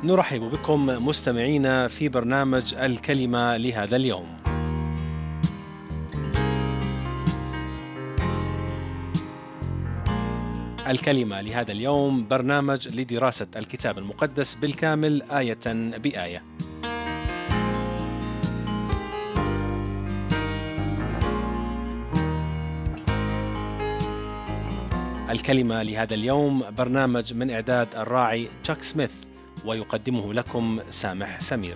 نرحب بكم مستمعينا في برنامج الكلمة لهذا اليوم. الكلمة لهذا اليوم برنامج لدراسة الكتاب المقدس بالكامل آية بآية. الكلمة لهذا اليوم برنامج من إعداد الراعي تشاك سميث، ويقدمه لكم سامح سمير.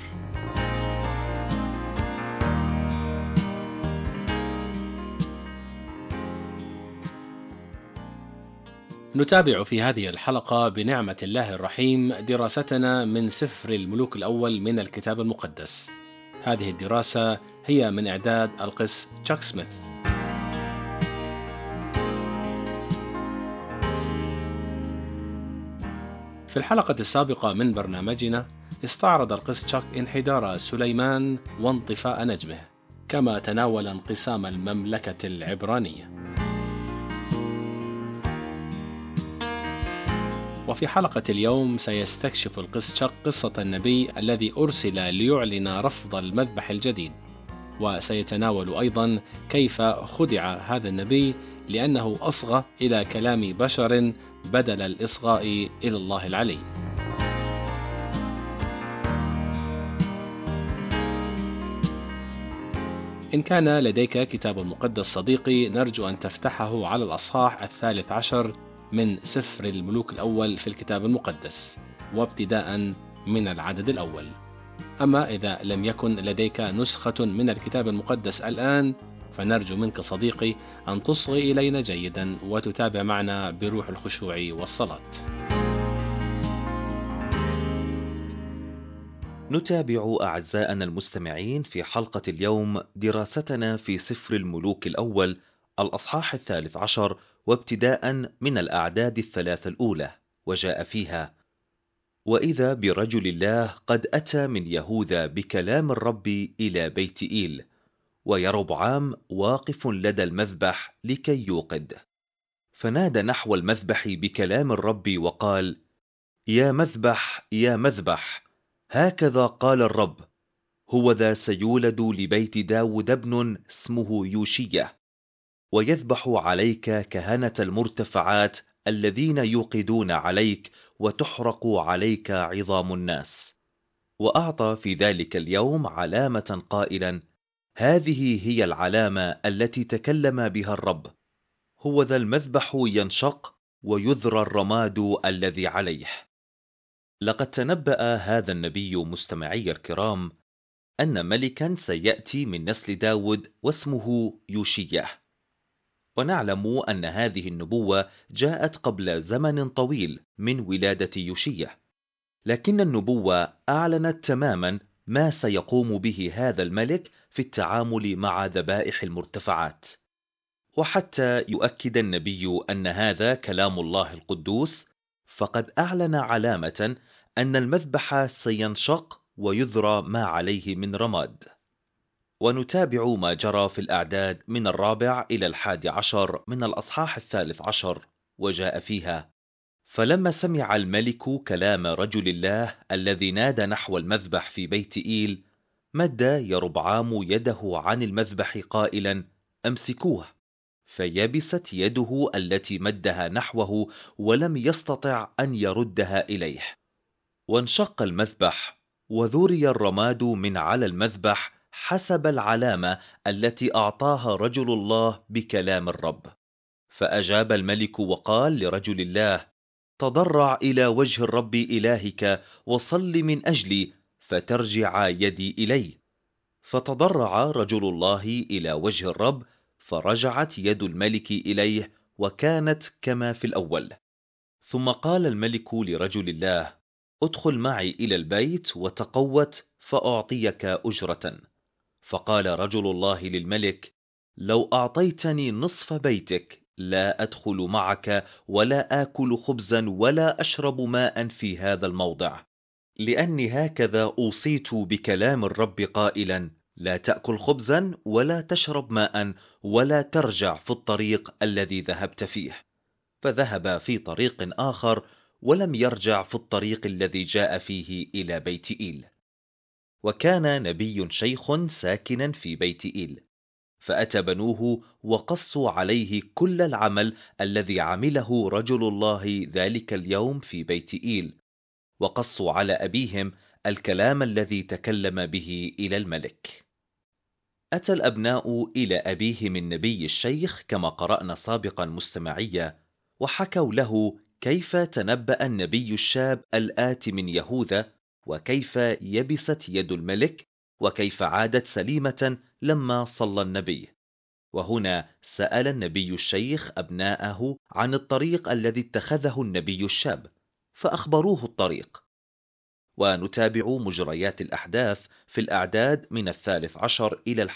نتابع في هذه الحلقة بنعمة الله الرحيم دراستنا من سفر الملوك الأول من الكتاب المقدس. هذه الدراسة هي من إعداد القس تشاك سميث. في الحلقة السابقة من برنامجنا استعرض القس تشاك انحدار سليمان وانطفاء نجمه، كما تناول انقسام المملكة العبرانية. وفي حلقة اليوم سيستكشف القس تشاك قصة النبي الذي أرسل ليعلن رفض المذبح الجديد، وسيتناول أيضا كيف خدع هذا النبي لأنه أصغى إلى كلام بشر بدل الإصغاء إلى الله العلي. إن كان لديك كتاب مقدس صديقي، نرجو أن تفتحه على الأصحاح 13 من سفر الملوك الأول في الكتاب المقدس، وابتداء من العدد الأول. أما إذا لم يكن لديك نسخة من الكتاب المقدس الآن، فنرجو منك صديقي أن تصغي إلينا جيدا وتتابع معنا بروح الخشوع والصلاة. نتابع أعزائنا المستمعين في حلقة اليوم دراستنا في سفر الملوك الأول الأصحاح 13 وابتداء من الأعداد الثلاث الأولى. وجاء فيها: وإذا برجل الله قد أتى من يهوذا بكلام الرب إلى بيت إيل، ويربعام واقف لدى المذبح لكي يوقد، فنادى نحو المذبح بكلام الرب وقال: يا مذبح يا مذبح، هكذا قال الرب، هو ذا سيولد لبيت داود ابن اسمه يوشية، ويذبح عليك كهنة المرتفعات الذين يوقدون عليك، وتحرق عليك عظام الناس. وأعطى في ذلك اليوم علامة قائلا: هذه هي العلامة التي تكلم بها الرب، هو ذا المذبح ينشق ويذرى الرماد الذي عليه. لقد تنبأ هذا النبي مستمعي الكرام أن ملكا سيأتي من نسل داود واسمه يوشية، ونعلم أن هذه النبوة جاءت قبل زمن طويل من ولادة يوشية، لكن النبوة أعلنت تماما ما سيقوم به هذا الملك في التعامل مع ذبائح المرتفعات. وحتى يؤكد النبي أن هذا كلام الله القدوس، فقد أعلن علامة أن المذبح سينشق ويذرى ما عليه من رماد. ونتابع ما جرى في الأعداد من 4 إلى 11 من الأصحاح 13. وجاء فيها: فلما سمع الملك كلام رجل الله الذي نادى نحو المذبح في بيت إيل، مد يربعام يده عن المذبح قائلا: أمسكوه. فيبست يده التي مدها نحوه، ولم يستطع أن يردها إليه. وانشق المذبح، وذري الرماد من على المذبح حسب العلامة التي أعطاها رجل الله بكلام الرب. فأجاب الملك وقال لرجل الله: تضرع إلى وجه الرب إلهك وصل من أجلي فترجع يدي إلي. فتضرع رجل الله إلى وجه الرب، فرجعت يد الملك إليه وكانت كما في الأول. ثم قال الملك لرجل الله: ادخل معي إلى البيت وتقوت فأعطيك أجرة. فقال رجل الله للملك: لو أعطيتني نصف بيتك لا أدخل معك ولا آكل خبزا ولا أشرب ماء في هذا الموضع، لأني هكذا أوصيت بكلام الرب قائلا: لا تأكل خبزا ولا تشرب ماء ولا ترجع في الطريق الذي ذهبت فيه. فذهب في طريق آخر، ولم يرجع في الطريق الذي جاء فيه إلى بيت إيل. وكان نبي شيخ ساكنا في بيت إيل، فأتى بنوه وقصوا عليه كل العمل الذي عمله رجل الله ذلك اليوم في بيت إيل، وقصوا على أبيهم الكلام الذي تكلم به إلى الملك. أتى الأبناء إلى أبيهم النبي الشيخ كما قرأنا سابقا مستمعية، وحكوا له كيف تنبأ النبي الشاب الآتي من يهوذا، وكيف يبست يد الملك، وكيف عادت سليمة لما صلى النبي. وهنا سأل النبي الشيخ أبناءه عن الطريق الذي اتخذه النبي الشاب، فأخبروه الطريق. ونتابع مجريات الأحداث في الأعداد من 13 إلى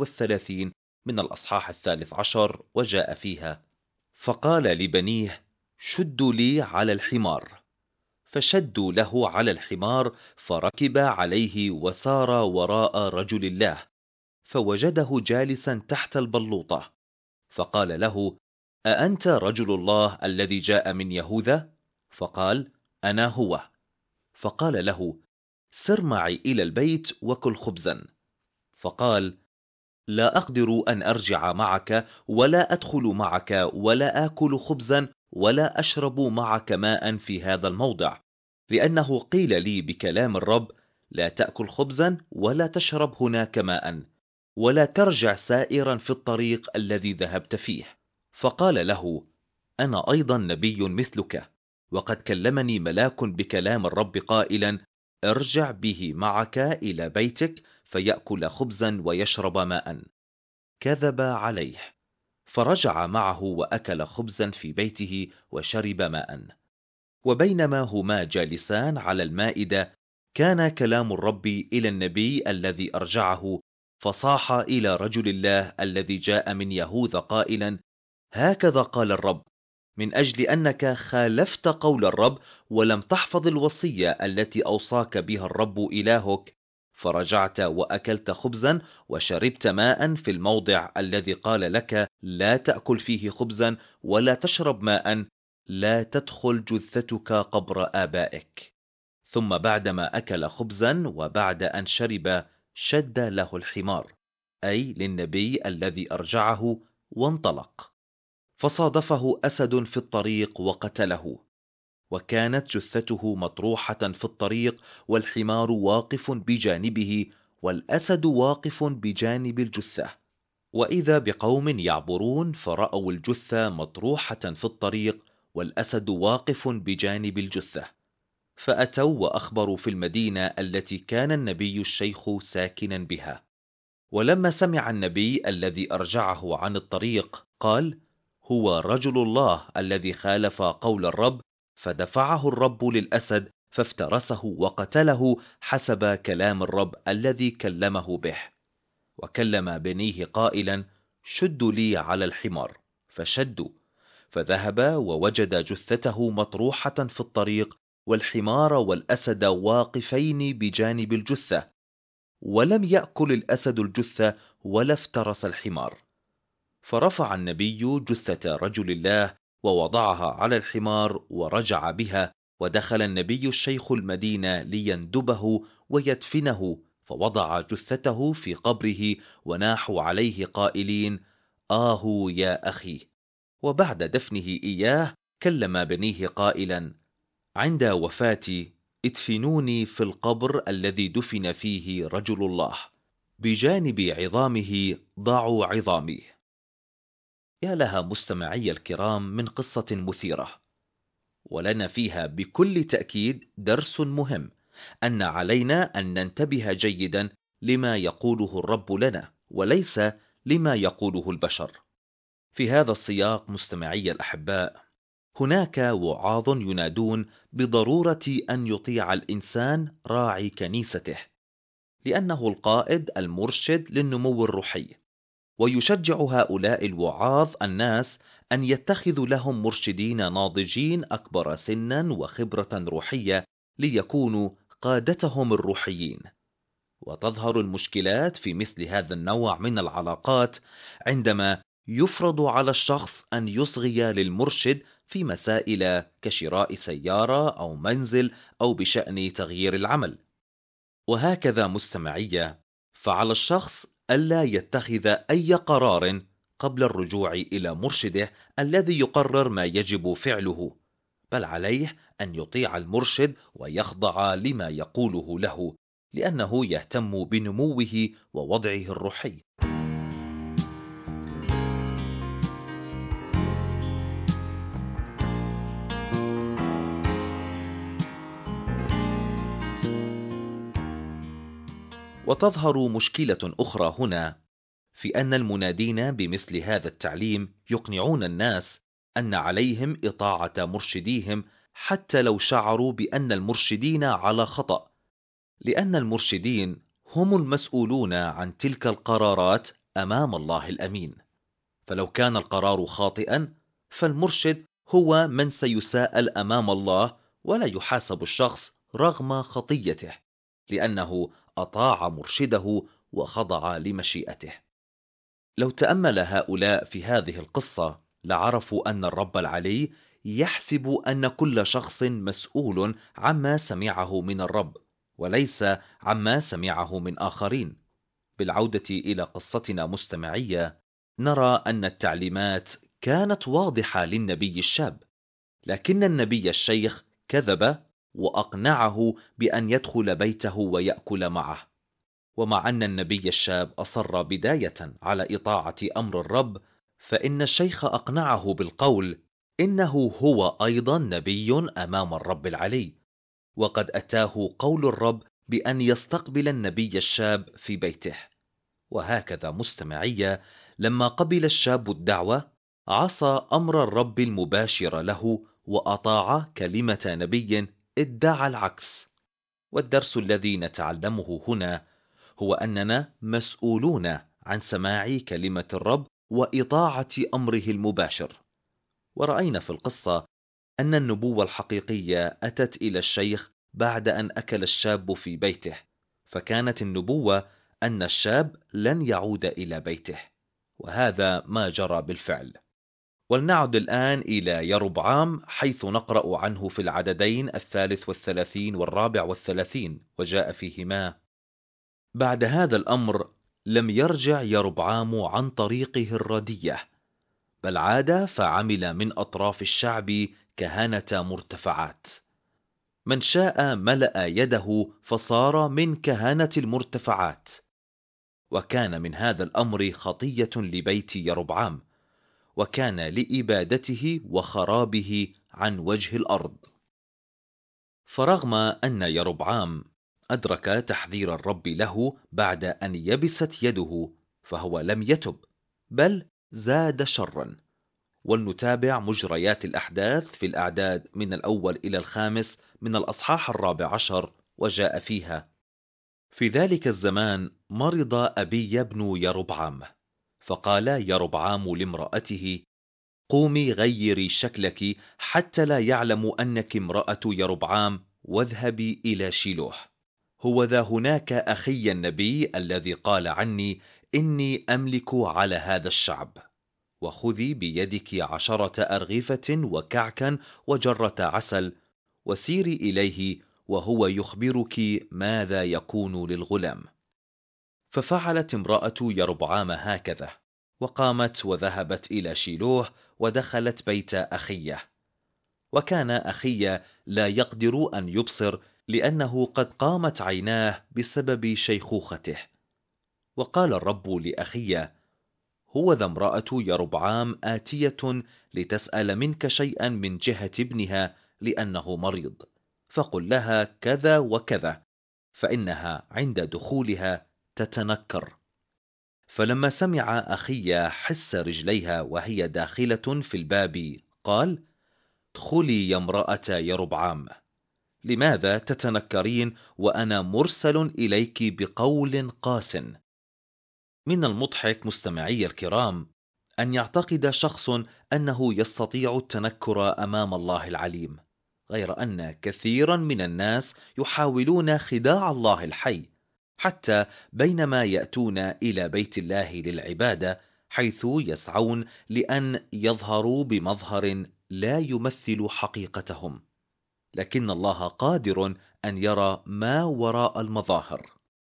31 من الأصحاح 13، وجاء فيها: فقال لبنيه: شدوا لي على الحمار. فشدوا له على الحمار، فركب عليه وسار وراء رجل الله، فوجده جالسا تحت البلوطة، فقال له: أأنت رجل الله الذي جاء من يهوذا؟ فقال: أنا هو. فقال له: سر معي إلى البيت وكل خبزا. فقال: لا أقدر أن أرجع معك، ولا أدخل معك، ولا آكل خبزا، ولا أشرب معك ماء في هذا الموضع، لأنه قيل لي بكلام الرب: لا تأكل خبزا، ولا تشرب هناك ماء، ولا ترجع سائرا في الطريق الذي ذهبت فيه. فقال له: أنا أيضا نبي مثلك، وقد كلمني ملاك بكلام الرب قائلا: ارجع به معك إلى بيتك فيأكل خبزا ويشرب ماء. كذب عليه، فرجع معه وأكل خبزا في بيته وشرب ماء. وبينما هما جالسان على المائدة، كان كلام الرب إلى النبي الذي أرجعه، فصاح إلى رجل الله الذي جاء من يهوذا قائلا: هكذا قال الرب: من أجل أنك خالفت قول الرب، ولم تحفظ الوصية التي أوصاك بها الرب إلهك، فرجعت وأكلت خبزا وشربت ماء في الموضع الذي قال لك: لا تأكل فيه خبزا ولا تشرب ماء، لا تدخل جثتك قبر آبائك. ثم بعدما أكل خبزا وبعد أن شرب، شد له الحمار، أي للنبي الذي أرجعه، وانطلق. فصادفه أسد في الطريق وقتله، وكانت جثته مطروحة في الطريق، والحمار واقف بجانبه، والأسد واقف بجانب الجثة. وإذا بقوم يعبرون فرأوا الجثة مطروحة في الطريق، والأسد واقف بجانب الجثة، فأتوا وأخبروا في المدينة التي كان النبي الشيخ ساكنا بها. ولما سمع النبي الذي أرجعه عن الطريق، قال: هو رجل الله الذي خالف قول الرب، فدفعه الرب للأسد فافترسه وقتله حسب كلام الرب الذي كلمه به. وكلم بنيه قائلا: شدوا لي على الحمار. فشدوا، فذهب ووجد جثته مطروحة في الطريق، والحمار والأسد واقفين بجانب الجثة، ولم يأكل الأسد الجثة ولا افترس الحمار. فرفع النبي جثة رجل الله ووضعها على الحمار ورجع بها، ودخل النبي الشيخ المدينة ليندبه ويدفنه، فوضع جثته في قبره، وناحوا عليه قائلين: آه يا أخي. وبعد دفنه إياه كلم بنيه قائلا: عند وفاتي ادفنوني في القبر الذي دفن فيه رجل الله، بجانب عظامه ضعوا عظامي. يا لها مستمعي الكرام من قصة مثيرة، ولنا فيها بكل تأكيد درس مهم، أن علينا أن ننتبه جيدا لما يقوله الرب لنا، وليس لما يقوله البشر. في هذا السياق مستمعي الأحباء، هناك وعاظ ينادون بضرورة أن يطيع الإنسان راعي كنيسته، لأنه القائد المرشد للنمو الروحي، ويشجع هؤلاء الوعاظ الناس أن يتخذوا لهم مرشدين ناضجين أكبر سنا وخبرة روحية ليكونوا قادتهم الروحيين. وتظهر المشكلات في مثل هذا النوع من العلاقات عندما يفرض على الشخص أن يصغي للمرشد، في مسائل كشراء سيارة أو منزل أو بشأن تغيير العمل. وهكذا مستمعية، فعلى الشخص ألا يتخذ أي قرار قبل الرجوع إلى مرشده الذي يقرر ما يجب فعله، بل عليه أن يطيع المرشد ويخضع لما يقوله له، لأنه يهتم بنموه ووضعه الروحي. وتظهر مشكلة أخرى هنا، في أن المنادين بمثل هذا التعليم يقنعون الناس أن عليهم إطاعة مرشديهم حتى لو شعروا بأن المرشدين على خطأ، لأن المرشدين هم المسؤولون عن تلك القرارات أمام الله الأمين. فلو كان القرار خاطئا، فالمرشد هو من سيساءل أمام الله، ولا يحاسب الشخص رغم خطيته، لأنه أطاع مرشده وخضع لمشيئته. لو تأمل هؤلاء في هذه القصة لعرفوا أن الرب العلي يحسب أن كل شخص مسؤول عما سمعه من الرب، وليس عما سمعه من آخرين. بالعودة إلى قصتنا مستمعية، نرى أن التعليمات كانت واضحة للنبي الشاب، لكن النبي الشيخ كذب وأقنعه بأن يدخل بيته ويأكل معه. ومع أن النبي الشاب أصر بداية على إطاعة أمر الرب، فإن الشيخ أقنعه بالقول إنه هو أيضا نبي أمام الرب العلي، وقد أتاه قول الرب بأن يستقبل النبي الشاب في بيته. وهكذا مستمعية، لما قبل الشاب الدعوة عصى أمر الرب المباشر له وأطاع كلمة نبي ادعى العكس. والدرس الذي نتعلمه هنا هو أننا مسؤولون عن سماع كلمة الرب وإطاعة أمره المباشر. ورأينا في القصة أن النبوة الحقيقية أتت إلى الشيخ بعد أن أكل الشاب في بيته، فكانت النبوة أن الشاب لن يعود إلى بيته، وهذا ما جرى بالفعل. ولنعد الآن إلى يربعام، حيث نقرأ عنه في العددين 33 و34، وجاء فيهما: بعد هذا الأمر لم يرجع يربعام عن طريقه الردية، بل عاد فعمل من أطراف الشعب كهنة مرتفعات. من شاء ملأ يده فصار من كهنة المرتفعات. وكان من هذا الأمر خطية لبيت يربعام، وكان لإبادته وخرابه عن وجه الأرض. فرغم أن يربعام أدرك تحذير الرب له بعد أن يبست يده، فهو لم يتب، بل زاد شرا. ولنتابع مجريات الأحداث في الأعداد من الأول إلى الخامس من الأصحاح 14، وجاء فيها: في ذلك الزمان مرض أبي ابن يربعام، فقال يربعام لامرأته: قومي غيري شكلك حتى لا يعلم أنك امرأة يربعام، واذهبي إلى شيلوه. هو ذا هناك أخي النبي الذي قال عني إني أملك على هذا الشعب. وخذي بيدك 10 أرغفة وكعكا وجرة عسل، وسيري إليه وهو يخبرك ماذا يكون للغلام. ففعلت امرأة يربعام هكذا، وقامت وذهبت إلى شيلوه ودخلت بيت أخيه. وكان أخيه لا يقدر أن يبصر، لأنه قد قامت عيناه بسبب شيخوخته. وقال الرب لأخيه: هو ذا امرأة يربعام آتية لتسأل منك شيئا من جهة ابنها، لأنه مريض، فقل لها كذا وكذا، فإنها عند دخولها تتنكر. فلما سمع أخي حس رجليها وهي داخلة في الباب، قال: ادخلي يا امرأة يربعام، لماذا تتنكرين وأنا مرسل إليك بقول قاس؟ من المضحك مستمعي الكرام أن يعتقد شخص أنه يستطيع التنكر أمام الله العليم، غير أن كثيرا من الناس يحاولون خداع الله الحي، حتى بينما يأتون إلى بيت الله للعبادة، حيث يسعون لأن يظهروا بمظهر لا يمثل حقيقتهم، لكن الله قادر أن يرى ما وراء المظاهر.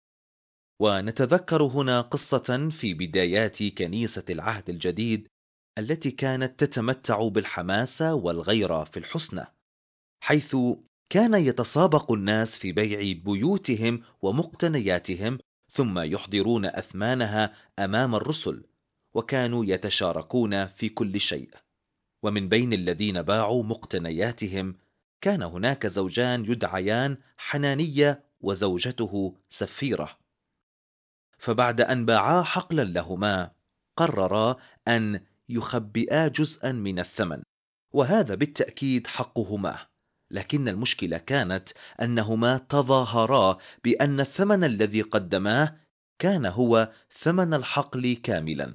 ونتذكر هنا قصة في بدايات كنيسة العهد الجديد التي كانت تتمتع بالحماسة والغيرة في الحسنى، حيث كان يتسابق الناس في بيع بيوتهم ومقتنياتهم، ثم يحضرون أثمانها أمام الرسل، وكانوا يتشاركون في كل شيء. ومن بين الذين باعوا مقتنياتهم كان هناك زوجان يدعيان حنانية وزوجته سفيرة. فبعد أن باعا حقلا لهما قررا أن يخبئا جزءا من الثمن، وهذا بالتأكيد حقهما. لكن المشكلة كانت أنهما تظاهرا بأن الثمن الذي قدماه كان هو ثمن الحقل كاملا.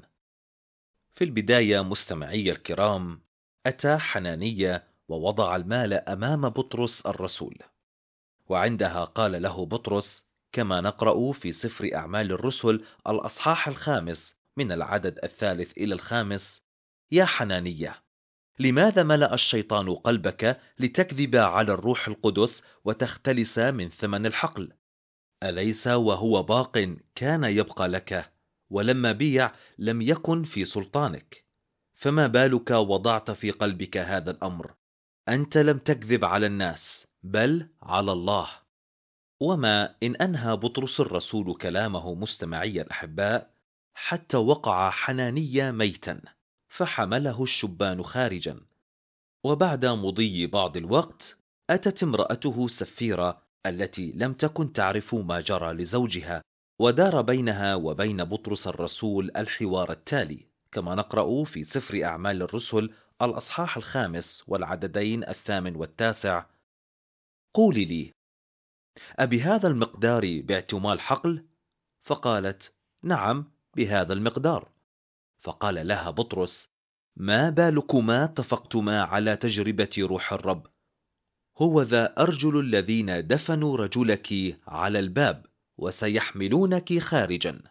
في البداية مستمعي الكرام، أتى حنانية ووضع المال أمام بطرس الرسول، وعندها قال له بطرس كما نقرأ في سفر أعمال الرسل الأصحاح 5 من العدد 3 إلى 5: يا حنانية، لماذا ملأ الشيطان قلبك لتكذب على الروح القدس وتختلس من ثمن الحقل؟ أليس وهو باق كان يبقى لك، ولما بيع لم يكن في سلطانك؟ فما بالك وضعت في قلبك هذا الأمر؟ أنت لم تكذب على الناس بل على الله. وما إن أنهى بطرس الرسول كلامه مستمعي الأحباء حتى وقع حنانية ميتا، فحمله الشبان خارجا. وبعد مضي بعض الوقت أتت امرأته سفيرة التي لم تكن تعرف ما جرى لزوجها، ودار بينها وبين بطرس الرسول الحوار التالي كما نقرأ في سفر أعمال الرسل الأصحاح 5 والعددين 8 و9: قولي لي، أبهذا المقدار بعتما الحقل؟ فقالت: نعم، بهذا المقدار. فقال لها بطرس: ما بالكما اتفقتما على تجربة روح الرب؟ هو ذا أرجل الذين دفنوا رجلك على الباب وسيحملونك خارجا.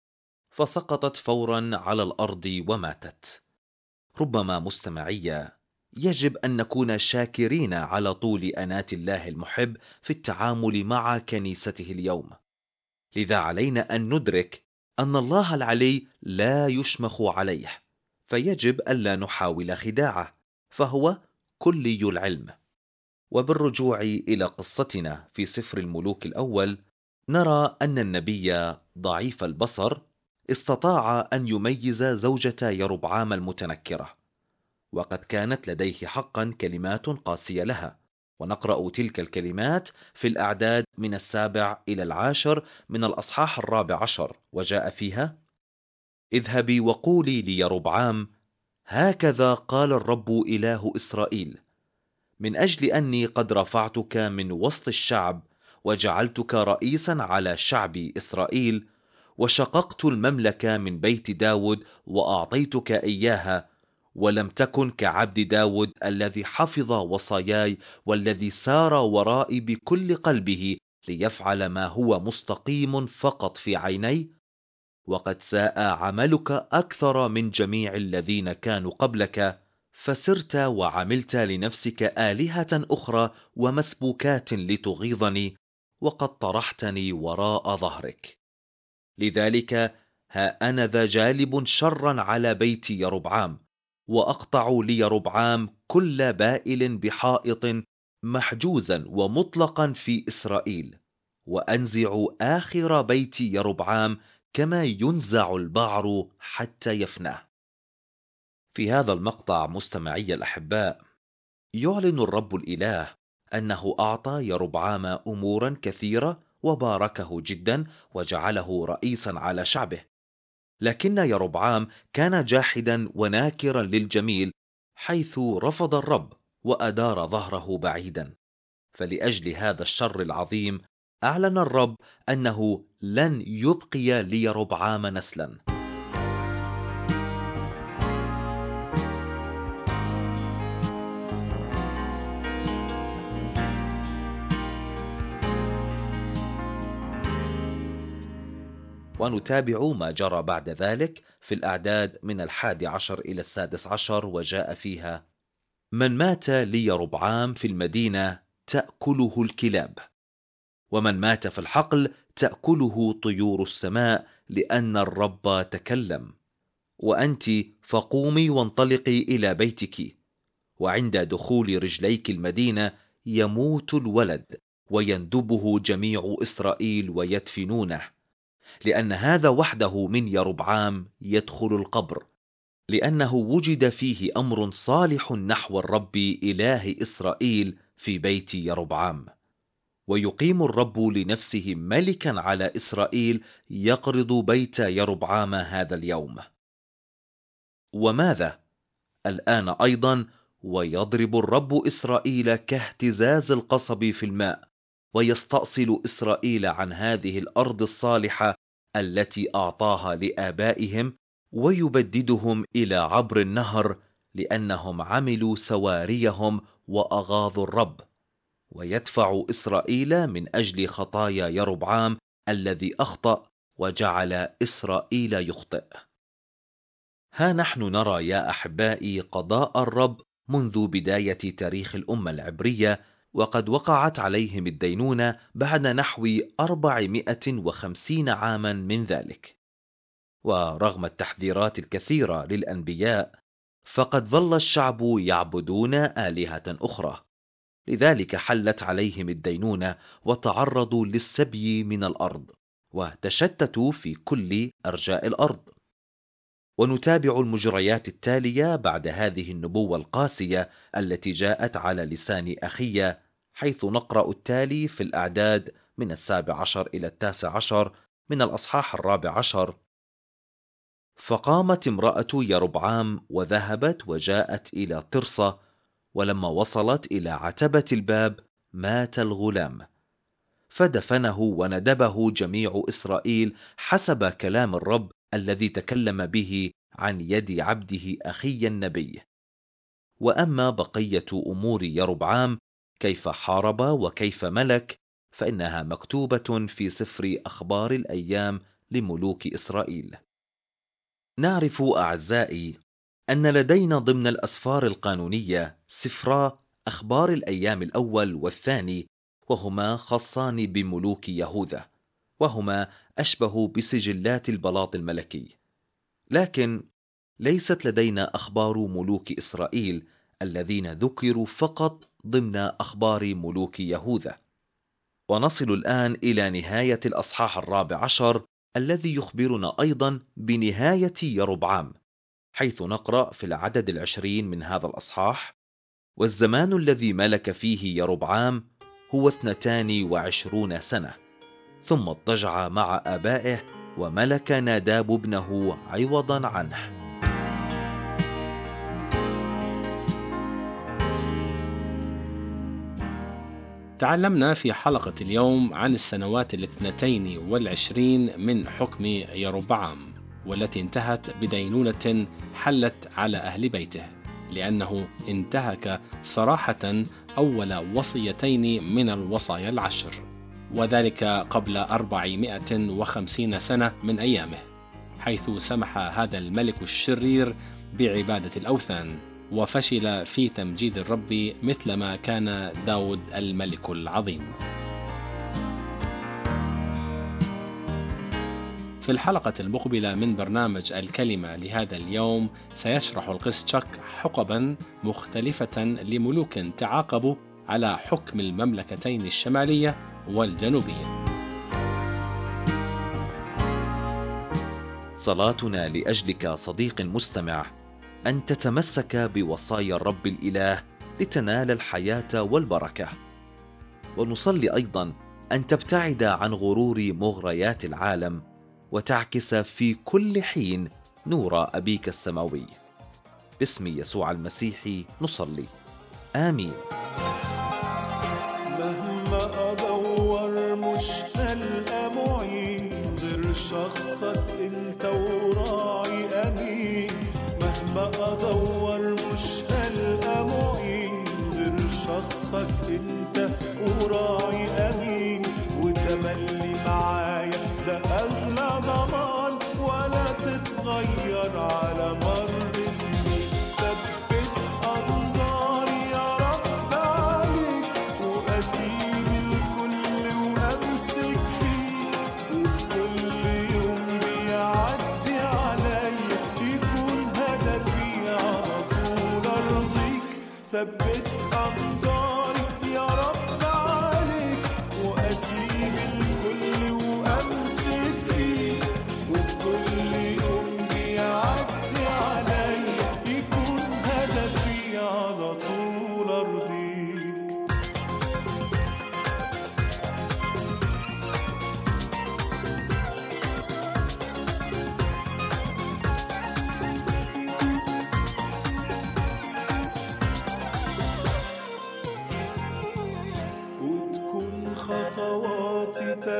فسقطت فورا على الأرض وماتت. ربما مستمعية يجب أن نكون شاكرين على طول أنات الله المحب في التعامل مع كنيسته اليوم. لذا علينا أن ندرك أن الله العلي لا يشمخ عليه، فيجب ألا نحاول خداعه، فهو كلي العلم. وبالرجوع إلى قصتنا في سفر الملوك الأول، نرى أن النبي ضعيف البصر استطاع أن يميز زوجة يربعام المتنكرة، وقد كانت لديه حقا كلمات قاسية لها، ونقرأ تلك الكلمات في الأعداد من 7 إلى 10 من الأصحاح 14، وجاء فيها: اذهبي وقولي ليربعام: هكذا قال الرب إله إسرائيل، من أجل أني قد رفعتك من وسط الشعب وجعلتك رئيسا على شعب إسرائيل، وشققت المملكة من بيت داود وأعطيتك إياها، ولم تكن كعبد داود الذي حفظ وصاياي والذي سار ورائي بكل قلبه ليفعل ما هو مستقيم فقط في عيني. وقد ساء عملك أكثر من جميع الذين كانوا قبلك، فسرت وعملت لنفسك آلهة أخرى ومسبوكات لتغيظني، وقد طرحتني وراء ظهرك. لذلك ها أنا ذا جالب شرا على بيت يربعام، وأقطع ليربعام كل بائل بحائط محجوزا ومطلقا في إسرائيل، وأنزع آخر بيت يربعام كما ينزع البعر حتى يفنى. في هذا المقطع مستمعي الأحباء يعلن الرب الإله أنه أعطى يربعام أمورا كثيرة وباركه جدا وجعله رئيسا على شعبه، لكن يربعام كان جاحدا وناكرا للجميل، حيث رفض الرب وأدار ظهره بعيدا. فلأجل هذا الشر العظيم أعلن الرب أنه لن يبقي ليربعام نسلا. ونتابع ما جرى بعد ذلك في الأعداد من 11 إلى 16، وجاء فيها: من مات ليربعام في المدينة تأكله الكلاب، ومن مات في الحقل تأكله طيور السماء، لأن الرب تكلم. وأنت فقومي وانطلقي إلى بيتك، وعند دخول رجليك المدينة يموت الولد، ويندبه جميع إسرائيل ويدفنونه، لأن هذا وحده من يربعام يدخل القبر، لأنه وجد فيه أمر صالح نحو الرب إله إسرائيل في بيت يربعام. ويقيم الرب لنفسه ملكا على إسرائيل، يقرض بيت يربعام هذا اليوم. وماذا؟ الآن أيضا ويضرب الرب إسرائيل كاهتزاز القصب في الماء، ويستأصل إسرائيل عن هذه الأرض الصالحة التي أعطاها لآبائهم، ويبددهم إلى عبر النهر، لأنهم عملوا سواريهم وأغاظوا الرب، ويدفع إسرائيل من أجل خطايا يربعام الذي أخطأ وجعل إسرائيل يخطئ. ها نحن نرى يا أحبائي قضاء الرب منذ بداية تاريخ الأمة العبرية، وقد وقعت عليهم الدينونة بعد نحو 450 عاما من ذلك. ورغم التحذيرات الكثيرة للأنبياء، فقد ظل الشعب يعبدون آلهة أخرى، لذلك حلت عليهم الدينونة وتعرضوا للسبي من الأرض، وتشتتوا في كل أرجاء الأرض. ونتابع المجريات التالية بعد هذه النبوة القاسية التي جاءت على لسان أخية، حيث نقرأ التالي في الأعداد من 17 إلى 19 من الأصحاح 14: فقامت امرأة يربعام وذهبت وجاءت إلى ترصة، ولما وصلت إلى عتبة الباب مات الغلام، فدفنه وندبه جميع إسرائيل حسب كلام الرب الذي تكلم به عن يد عبده أخي النبي. وأما بقية أمور يربعام كيف حارب وكيف ملك، فإنها مكتوبة في سفر أخبار الأيام لملوك إسرائيل. نعرف أعزائي أن لدينا ضمن الأسفار القانونية سفرا أخبار الأيام الأول والثاني، وهما خاصان بملوك يهوذا، وهما أشبه بسجلات البلاط الملكي. لكن ليست لدينا أخبار ملوك إسرائيل الذين ذكروا فقط ضمن أخبار ملوك يهوذا. ونصل الآن إلى نهاية الأصحاح 14 الذي يخبرنا أيضا بنهاية يربعام، حيث نقرأ في العدد 20 من هذا الأصحاح: والزمان الذي ملك فيه يربعام هو 22 سنة، ثم اضطجع مع آبائه، وملك ناداب ابنه عوضا عنه. تعلمنا في حلقة اليوم عن السنوات 22 من حكم يربعام، والتي انتهت بدينونة حلت على أهل بيته، لأنه انتهك صراحة أول وصيتين من الوصايا العشر، وذلك قبل 450 سنة من أيامه، حيث سمح هذا الملك الشرير بعبادة الأوثان، وفشل في تمجيد الرب مثلما كان داود الملك العظيم. في الحلقة المقبلة من برنامج الكلمة لهذا اليوم سيشرح القس تشاك حقبا مختلفة لملوك تعاقبوا على حكم المملكتين الشمالية والجنوبية. صلاتنا لأجلك صديق مستمع أن تتمسك بوصايا الرب الإله لتنال الحياة والبركة، ونصلي أيضا أن تبتعد عن غرور مغريات العالم، وتعكس في كل حين نور أبيك السماوي. باسم يسوع المسيح نصلي، آمين. مهما أدور مش هلقى معين غير شخصك انت وراعي أمين. مهما أدور مش هلقى معين غير شخصك انت وراعي أمين. وتملي معايا ده أغلى ضمان، ولا تتغير على مر سنين. ثبت أنظاري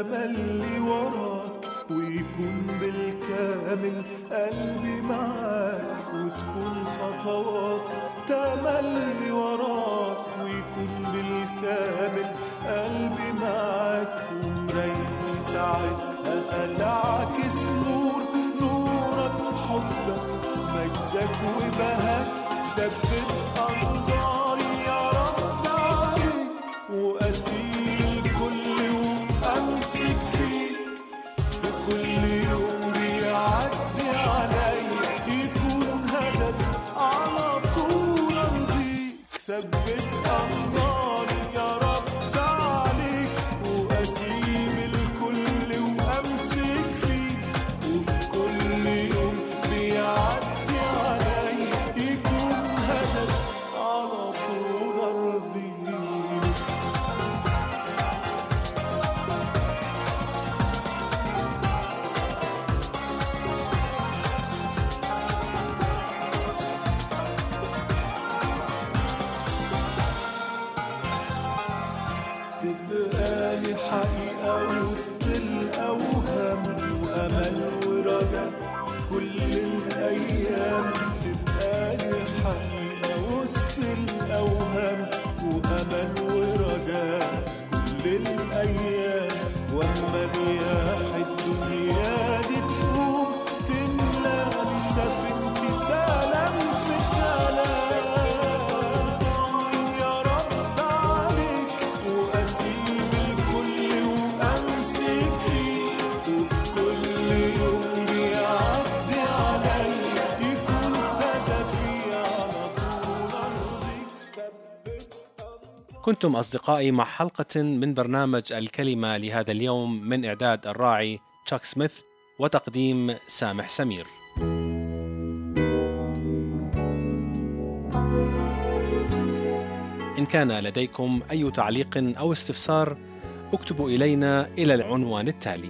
تملي وراك، ويكون بالكامل قلبي معاك، وتكون خطواتي تملي وراك، ويكون بالكامل قلبي معاك، ومرايتي ساعتها العكس نورك، حبك مجدك وبهاك، ثبت أنظاري يا رب عليك، وأسير الكل وأمسك فيك، بكل يوم بيعدي عليا يكون هدفي على طول أرضيك، ثبت أنظاري يا رب عليك، وأسيب الكل وأمسك فيك، وبكل يوم بيعدي عليا يكون هدفي على طول أرضيك. تبقى لي حقيقة وسط الأوهام، وأمل ورجاء كل الأيام، تبقى لي حقيقة وسط الأوهام، وأمل ورجاء كل الأيام، وأما رياح الدنيا دي تقوم تملى سفينتي سلام في سلام، يا رب عليك وأسيب الكل وأمسك فيك، وكل يوم بيعدي عليا يكون هدفي على طول أرضيك، ثبت أنظاري. كنتم أصدقائي مع حلقة من برنامج الكلمة لهذا اليوم، من إعداد الراعي تشاك سميث وتقديم سامح سمير. إن كان لديكم أي تعليق أو استفسار اكتبوا إلينا إلى العنوان التالي: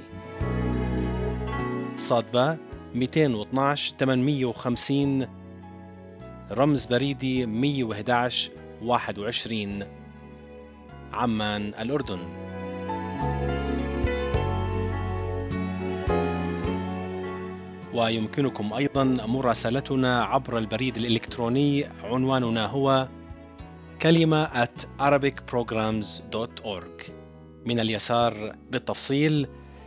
صادبة 212 850 رمز بريدي 111 21 عمان الأردن. ويمكنكم أيضا مراسلتنا عبر البريد الإلكتروني، عنواننا هو kalima@arabicprograms.org. من اليسار بالتفصيل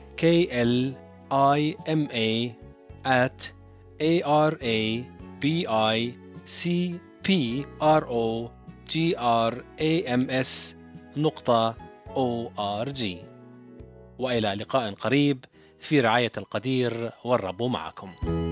KLIMA@arabicprograms.org. وإلى لقاء قريب في رعاية القدير، والرب معكم.